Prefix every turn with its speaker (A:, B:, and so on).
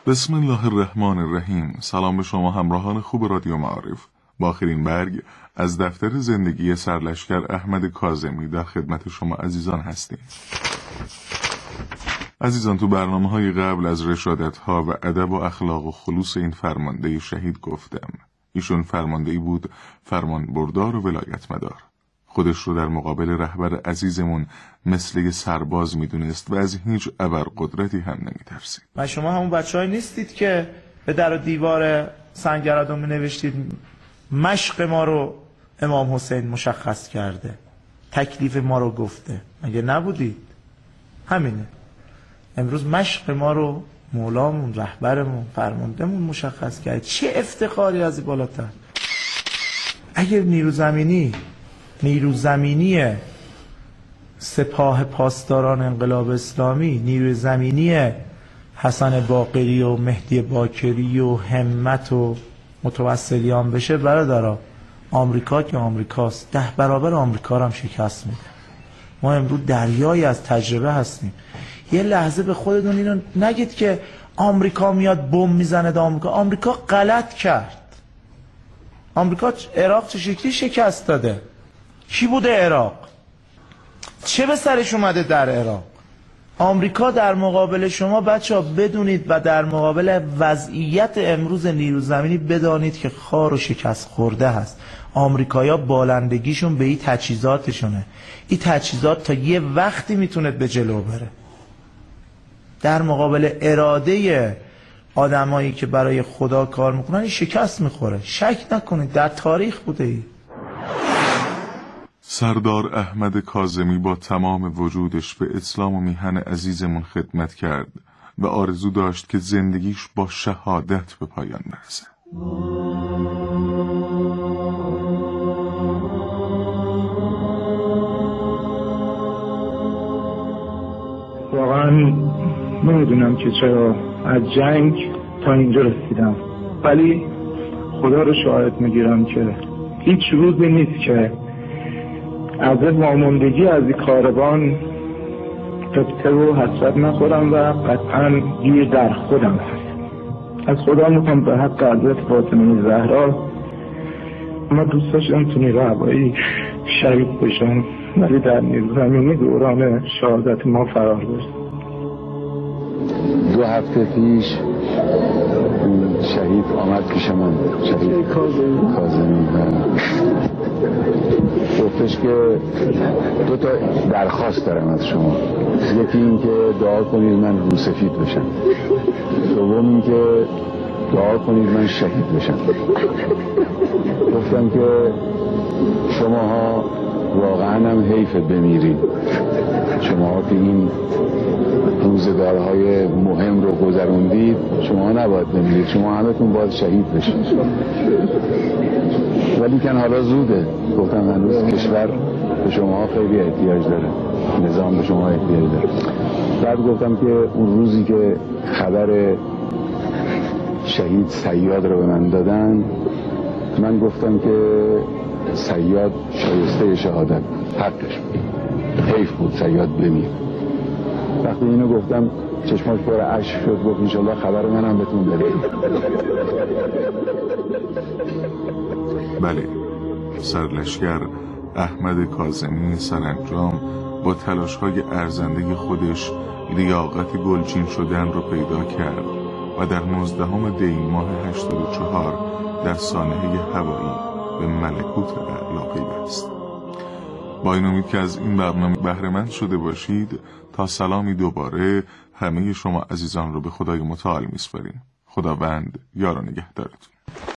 A: بسم الله الرحمن الرحیم. سلام به شما همراهان خوب رادیو معارف. با آخرین برگ از دفتر زندگی سرلشکر احمد کاظمی در خدمت شما عزیزان هستیم. عزیزان، تو برنامه‌های قبل از رشادت‌ها و ادب و اخلاق و خلوص این فرمانده شهید گفتم. ایشون فرمانده‌ای بود فرمان بردار و ولایت مدار. خودش رو در مقابل رهبر عزیزمون مثل یه سرباز میدونست و از هیچ ابرقدرتی هم نمیترسید.
B: و شما همون بچه‌هایی نیستید که به در و دیوار سنگرادون نوشتید مشق ما رو امام حسین مشخص کرده، تکلیف ما رو گفته؟ مگه نبودید؟ همینه. امروز مشق ما رو مولامون، رهبرمون، فرماندهمون مشخص کرد. چه افتخاری از این بالاتر؟ اگر نیرو زمینی سپاه پاسداران انقلاب اسلامی، نیروی زمینی حسن باقری و مهدی باکری و همت و متوسلیان بشه، برادرها آمریکا که آمریکاست 10 برابر آمریکا رو هم شکست میده. ما امروز دریایی از تجربه هستیم. یه لحظه به خودتون اینو نگید که آمریکا میاد بمب میزنه. آمریکا غلط کرد. آمریکا عراق چه شکلی شکست داده؟ کی بوده عراق؟ چه به سرش اومده در عراق؟ آمریکا در مقابل شما بچه‌ها بدونید و در مقابل وضعیت امروز نیرو زمینی بدانید که خار و شکست خورده هست. آمریکایا بالندگیشون به این تجهیزاتشونه. این تجهیزات تا یه وقتی میتونه به جلو بره. در مقابل اراده آدمایی که برای خدا کار میکنن این شکست میخوره. شک نکنید، در تاریخ بوده ای.
A: سردار احمد کاظمی با تمام وجودش به اسلام و میهن عزیزمون خدمت کرد و آرزو داشت که زندگیش با شهادت به پایان برسه.
C: واقعا نمیدونم که چرا از جنگ تا اینجا رسیدم، ولی خدا رو شاهد میگیرم که هیچ روزی نیست که از واموندگی از این کاروان قبطه و حسرت نخورم و قطعا گیر در خودم هست. از خدا میخوام به حق حضرت فاطمه زهرا، ما دوست داشتم تو نیرو هوایی شهید بشم، ولی در نیرو زمینی دوران شهادت ما فرار برد.
D: 2 هفته پیش شهید آمد پیش من، شهید کاظمی، گفتش که 2 تا درخواست دارم از شما. یکی این که دعا کنید من روسفید بشم، دوم این که دعا کنید من شهید بشم. گفتم که شماها واقعا هم حیف بمیرید، شماها که این روزگارهای مهم رو گذروندید، شما نباید بمیرید، شما همتون باید شهید بشید. ولی کن حالا زوده. گفتم هنوز کشور به شما خیلی احتیاج داره، نظام به شما احتیاج داره. بعد گفتم که اون روزی که خبر شهید صیاد رو به من دادن، من گفتم که صیاد شایسته شهادت بود، حقش بود، حیف بود صیاد بمیر. وقتی اینو گفتم چشماش پر اشک شد، گفت انشالله خبر منم بهتون برسه.
A: بله، سرلشکر احمد کاظمی سرانجام با تلاش‌های ارزنده خودش لیاقت گلچین شدن رو پیدا کرد و در 19 دی ماه 84 در سانحه هوایی به ملکوت اعلی پیوست. با این امید که از این برنامه بهره‌مند شده باشید، تا سلامی دوباره همه شما عزیزان رو به خدای متعال میسپاریم. خداوند یار و نگهدارتون.